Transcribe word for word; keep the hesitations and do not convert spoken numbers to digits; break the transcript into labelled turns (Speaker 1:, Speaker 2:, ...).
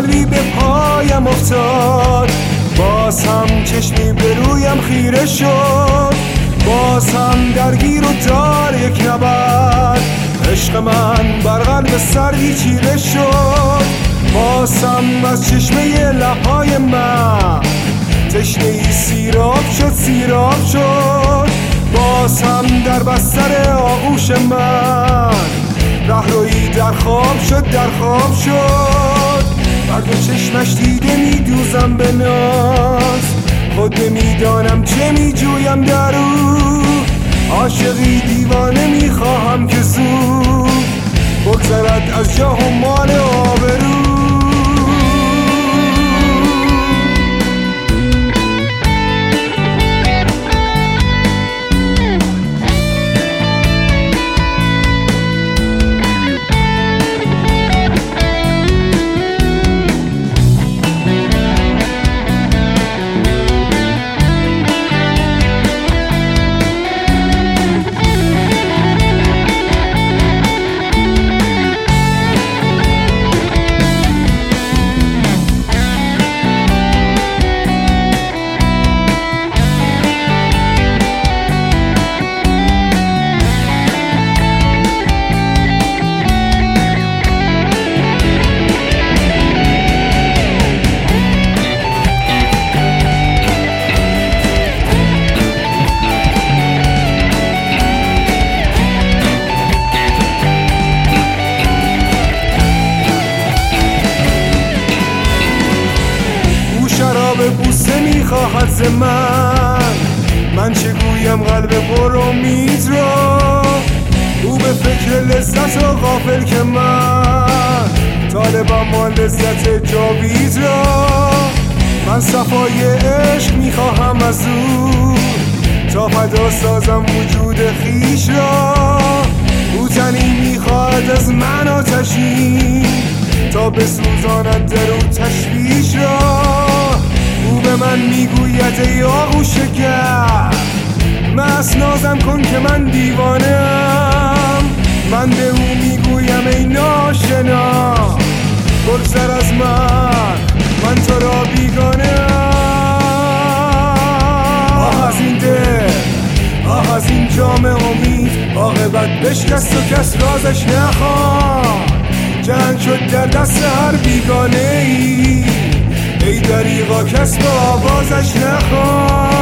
Speaker 1: قلبی به پایم افتاد، باز هم چشمی به رویم خیره شد، باز هم درگیر و دار یک نبرد، عشق من بر قلب سردی چیره شد، باز هم از چشمه لبهای من تشنه ای سیراب شد سیراب شد، باز هم در بستر آغوش من رهروی در خواب شد در خواب شد. بر دو چشمش دیده می دوزم به ناز، خود نمیدانم چه می جویم در او، عاشقی دیوانه می خواهم که زود بگذرد از جاه و مال آبرو. به بوسه میخواهد ز من، من چه گویم قلب پر امید را، او به فکر لذت و غافل که من طالبم با لذت جاوید را، من صفای عشق میخواهم از او تا فدا سازم وجود خیش را، او تنی میخواهد از من آتشی تا بسوزاند در او تشویش را، او به من میگوید ای آغوش گرم مست نازم کن که من دیوانم، من به او میگویم ای ناشنا بگذر از من من تو را بیگانم. آه از این دل آه از این جام امید، عاقبت بشکست و کس رازش نخواد، جنگ شد در دست هر بیگانه ای، ای دریغا کس با آوازش نخواد.